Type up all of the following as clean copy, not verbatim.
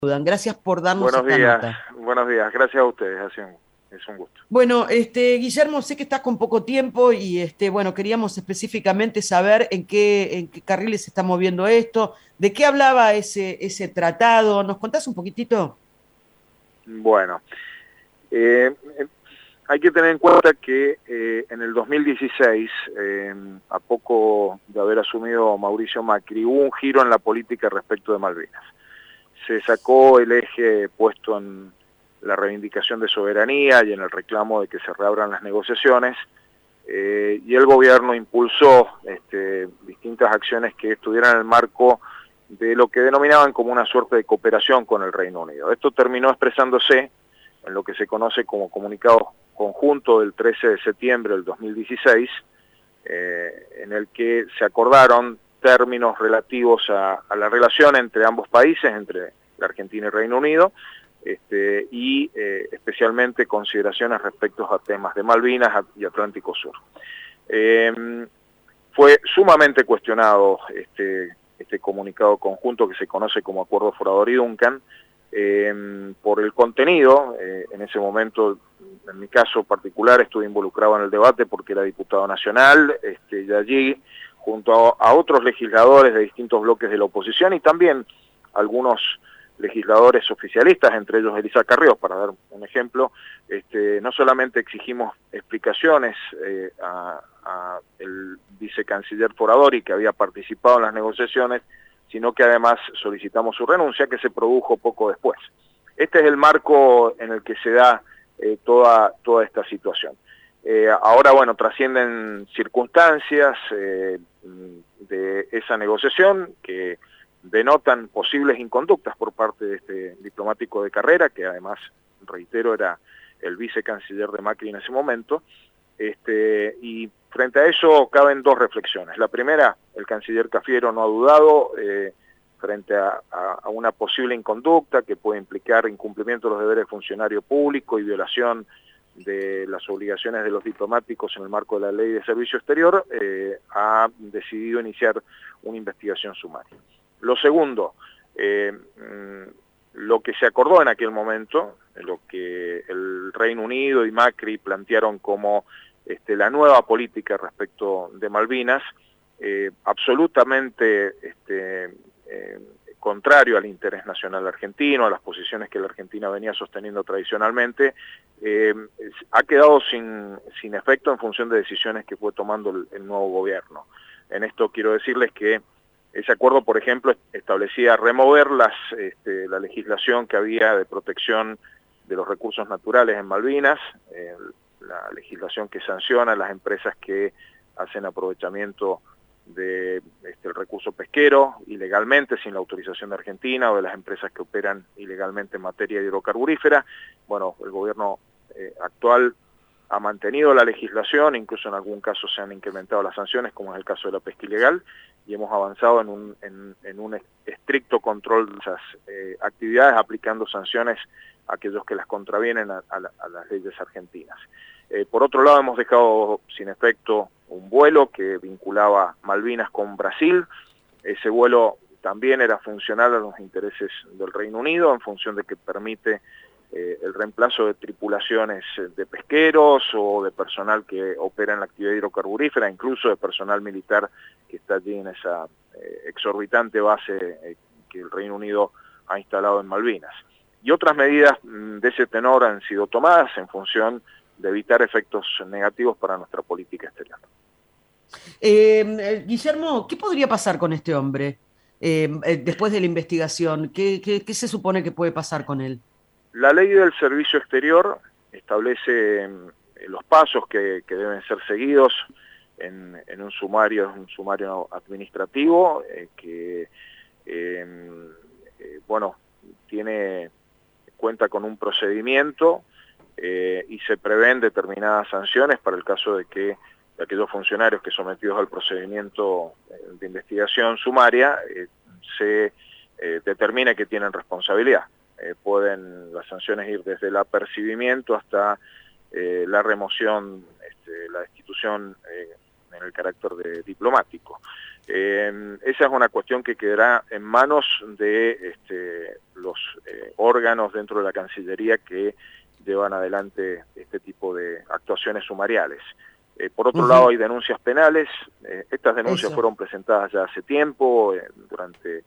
Gracias por darnos esta nota. Buenos días, gracias a ustedes, es un gusto. Bueno, Guillermo, sé que estás con poco tiempo y bueno, queríamos específicamente saber en qué carriles se está moviendo esto, de qué hablaba ese tratado. ¿Nos contás un poquitito? Bueno, eh, hay que tener en cuenta que en el 2016, a poco de haber asumido Mauricio Macri, hubo un giro en la política respecto de Malvinas. Se sacó el eje puesto en la reivindicación de soberanía y en el reclamo de que se reabran las negociaciones, y el gobierno impulsó distintas acciones que estuvieran en el marco de lo que denominaban como una suerte de cooperación con el Reino Unido. Esto terminó expresándose en lo que se conoce como comunicado conjunto del 13 de septiembre del 2016, en el que se acordaron términos relativos a la relación entre ambos países, entre la Argentina y Reino Unido, y especialmente consideraciones respecto a temas de Malvinas y Atlántico Sur. Fue sumamente cuestionado este comunicado conjunto que se conoce como Acuerdo Forador y Duncan, por el contenido. En ese momento, en mi caso particular, estuve involucrado en el debate porque era diputado nacional, y allí, junto a otros legisladores de distintos bloques de la oposición y también algunos legisladores oficialistas, entre ellos Elisa Carrió, para dar un ejemplo, no solamente exigimos explicaciones a el vicecanciller Foradori, que había participado en las negociaciones, sino que además solicitamos su renuncia, que se produjo poco después. Este es el marco en el que se da toda esta situación. Ahora, bueno, trascienden circunstancias de esa negociación que denotan posibles inconductas por parte de este diplomático de carrera, que además, reitero, era el vicecanciller de Macri en ese momento, y frente a eso caben dos reflexiones. La primera, el canciller Cafiero no ha dudado frente a una posible inconducta que puede implicar incumplimiento de los deberes de funcionario público y violación de las obligaciones de los diplomáticos en el marco de la Ley de Servicio Exterior, ha decidido iniciar una investigación sumaria. Lo segundo, lo que se acordó en aquel momento, lo que el Reino Unido y Macri plantearon como la nueva política respecto de Malvinas, absolutamente contrario al interés nacional argentino, a las posiciones que la Argentina venía sosteniendo tradicionalmente, ha quedado sin efecto en función de decisiones que fue tomando el nuevo gobierno. En esto quiero decirles que ese acuerdo, por ejemplo, establecía remover la legislación que había de protección de los recursos naturales en Malvinas, la legislación que sanciona a las empresas que hacen aprovechamiento del recurso pesquero ilegalmente, sin la autorización de Argentina, o de las empresas que operan ilegalmente en materia hidrocarburífera. Bueno, el gobierno actual ha mantenido la legislación, incluso en algún caso se han incrementado las sanciones, como es el caso de la pesca ilegal, y hemos avanzado en un estricto control de esas actividades, aplicando sanciones a aquellos que las contravienen a las leyes argentinas. Por otro lado, hemos dejado sin efecto un vuelo que vinculaba Malvinas con Brasil. Ese vuelo también era funcional a los intereses del Reino Unido, en función de que permite el reemplazo de tripulaciones de pesqueros o de personal que opera en la actividad hidrocarburífera, incluso de personal militar que está allí en esa exorbitante base que el Reino Unido ha instalado en Malvinas. Y otras medidas de ese tenor han sido tomadas en función de evitar efectos negativos para nuestra política exterior. Guillermo, ¿qué podría pasar con este hombre después de la investigación? ¿Qué se supone que puede pasar con él? La ley del servicio exterior establece los pasos que deben ser seguidos en un sumario administrativo que bueno, cuenta con un procedimiento y se prevén determinadas sanciones para el caso de que aquellos funcionarios que sometidos al procedimiento de investigación sumaria se determine que tienen responsabilidad. Pueden las sanciones ir desde el apercibimiento hasta la remoción, la destitución en el carácter de diplomático. Esa es una cuestión que quedará en manos de los órganos dentro de la Cancillería que llevan adelante este tipo de actuaciones sumariales. Por otro lado, hay denuncias penales. Estas denuncias fueron presentadas ya hace tiempo, durante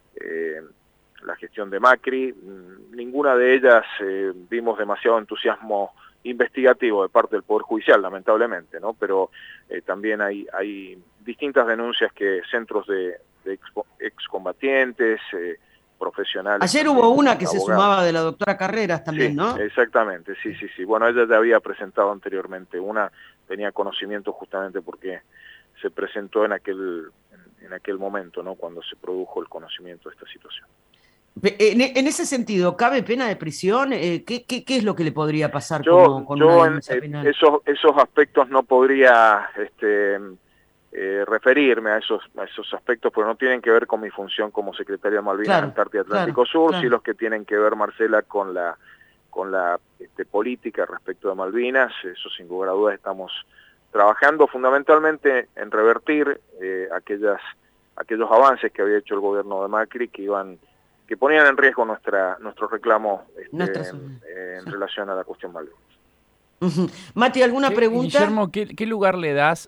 la gestión de Macri. Ninguna de ellas vimos demasiado entusiasmo investigativo de parte del Poder Judicial, lamentablemente, ¿no? Pero también hay distintas denuncias que centros de excombatientes, profesionales. Ayer también, hubo una que abogados. Se sumaba de la doctora Carreras también, Sí, ¿no? exactamente, sí. Bueno, ella ya había presentado anteriormente una, tenía conocimiento justamente porque se presentó en aquel momento, ¿no? Cuando se produjo el conocimiento de esta situación. En ese sentido, ¿cabe pena de prisión? ¿Qué es lo que le podría pasar con una Yo denuncia penal? esos aspectos no podría referirme a esos aspectos, porque no tienen que ver con mi función como secretaria de Malvinas, Antártida, Atlántico Sur, sí los que tienen que ver, Marcela, con la política respecto de Malvinas. Eso sin lugar a dudas estamos trabajando fundamentalmente en revertir aquellos avances que había hecho el gobierno de Macri que ponían en riesgo nuestro reclamo en relación a la cuestión Malvinas. Mati, ¿alguna pregunta? Guillermo, ¿qué lugar le das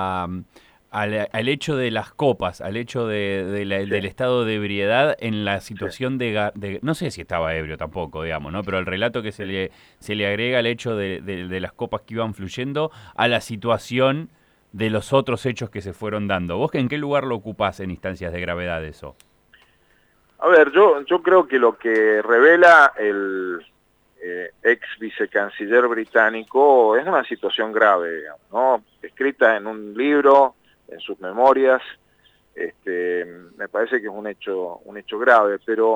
al hecho de las copas, al hecho del estado de ebriedad en la situación de... No sé si estaba ebrio tampoco, digamos, ¿no? Pero el relato que se le agrega al hecho de las copas que iban fluyendo a la situación de los otros hechos que se fueron dando. ¿Vos en qué lugar lo ocupás en instancias de gravedad eso? A ver, yo creo que lo que revela el ex vicecanciller británico es una situación grave, digamos, ¿no? Escrita en un libro, en sus memorias, me parece que es un hecho grave, pero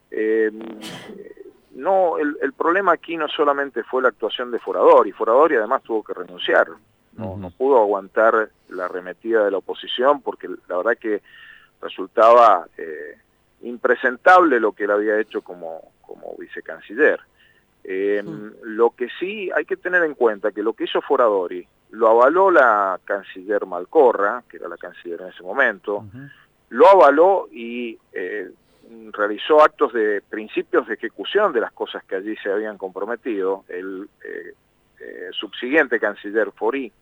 no, el problema aquí no solamente fue la actuación de Foradori además tuvo que renunciar, no pudo aguantar la arremetida de la oposición, porque la verdad que resultaba impresentable lo que él había hecho como vicecanciller. Lo que sí hay que tener en cuenta que lo que hizo Foradori lo avaló la canciller Malcorra, que era la canciller en ese momento, lo avaló y realizó actos de principios de ejecución de las cosas que allí se habían comprometido, el subsiguiente canciller Fori,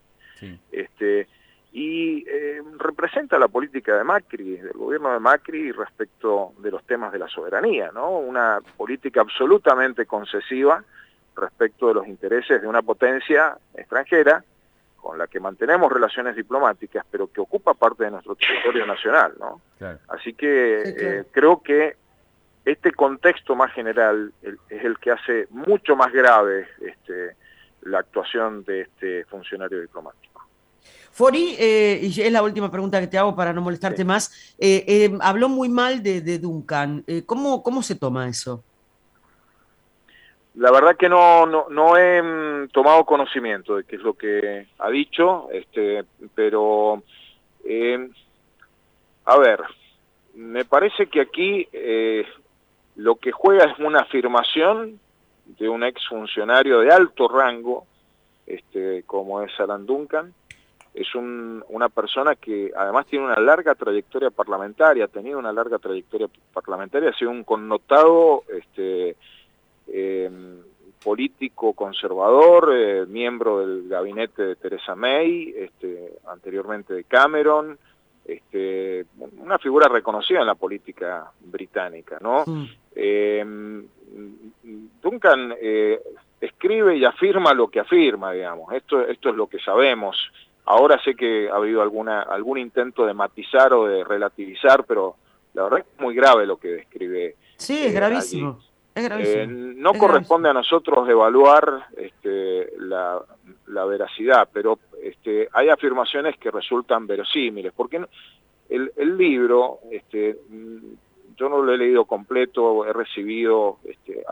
y representa la política de Macri, del gobierno de Macri respecto de los temas de la soberanía, ¿no? Una política absolutamente concesiva respecto de los intereses de una potencia extranjera con la que mantenemos relaciones diplomáticas, pero que ocupa parte de nuestro territorio nacional, ¿no? Claro. Así que creo que este contexto más general es el que hace mucho más grave la actuación de este funcionario diplomático. Fori, y es la última pregunta que te hago para no molestarte más, habló muy mal de Duncan. ¿Cómo se toma eso? La verdad que no he tomado conocimiento de qué es lo que ha dicho, pero a ver, me parece que aquí lo que juega es una afirmación de un exfuncionario de alto rango, como es Alan Duncan. Es una persona que además tiene una larga trayectoria parlamentaria, ha tenido una larga trayectoria parlamentaria, ha sido un connotado político conservador, miembro del gabinete de Theresa May, anteriormente de Cameron, una figura reconocida en la política británica, ¿no? Duncan escribe y afirma lo que afirma, digamos. Esto es lo que sabemos. Ahora sé que ha habido algún intento de matizar o de relativizar, pero la verdad es muy grave lo que describe. Sí, es gravísimo. Allí. Es gravísimo. No corresponde a nosotros evaluar la veracidad, pero hay afirmaciones que resultan verosímiles, porque el libro, yo no lo he leído completo, he recibido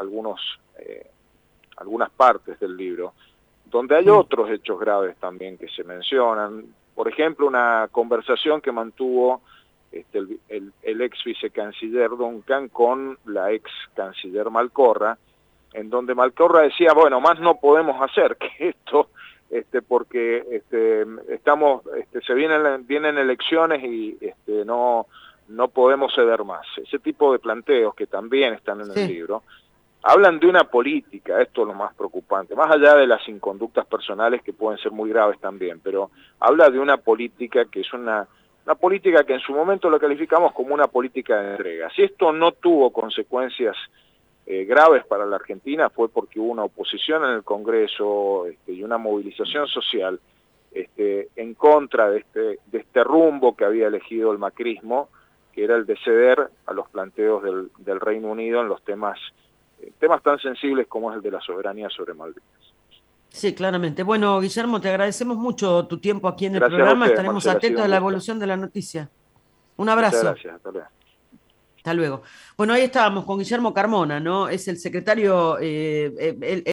algunas partes del libro, donde hay otros hechos graves también que se mencionan. Por ejemplo, una conversación que mantuvo el ex vicecanciller Duncan con la ex canciller Malcorra, en donde Malcorra decía, bueno, más no podemos hacer, que esto porque se vienen elecciones y no podemos ceder más. Ese tipo de planteos que también están en el libro, hablan de una política, esto es lo más preocupante, más allá de las inconductas personales que pueden ser muy graves también, pero habla de una política que es una política que en su momento lo calificamos como una política de entrega. Si esto no tuvo consecuencias graves para la Argentina fue porque hubo una oposición en el Congreso y una movilización social en contra de este rumbo que había elegido el macrismo, que era el de ceder a los planteos del Reino Unido en los temas tan sensibles como es el de la soberanía sobre Malvinas. Sí, claramente. Bueno, Guillermo, te agradecemos mucho tu tiempo aquí en el Gracias a programa. ustedes, Estaremos Marcela, ha sido atentos a un la gusto. evolución de la noticia. Un Muchas abrazo. gracias, hasta luego. Hasta luego. Bueno, ahí estábamos con Guillermo Carmona, ¿no? Es el secretario,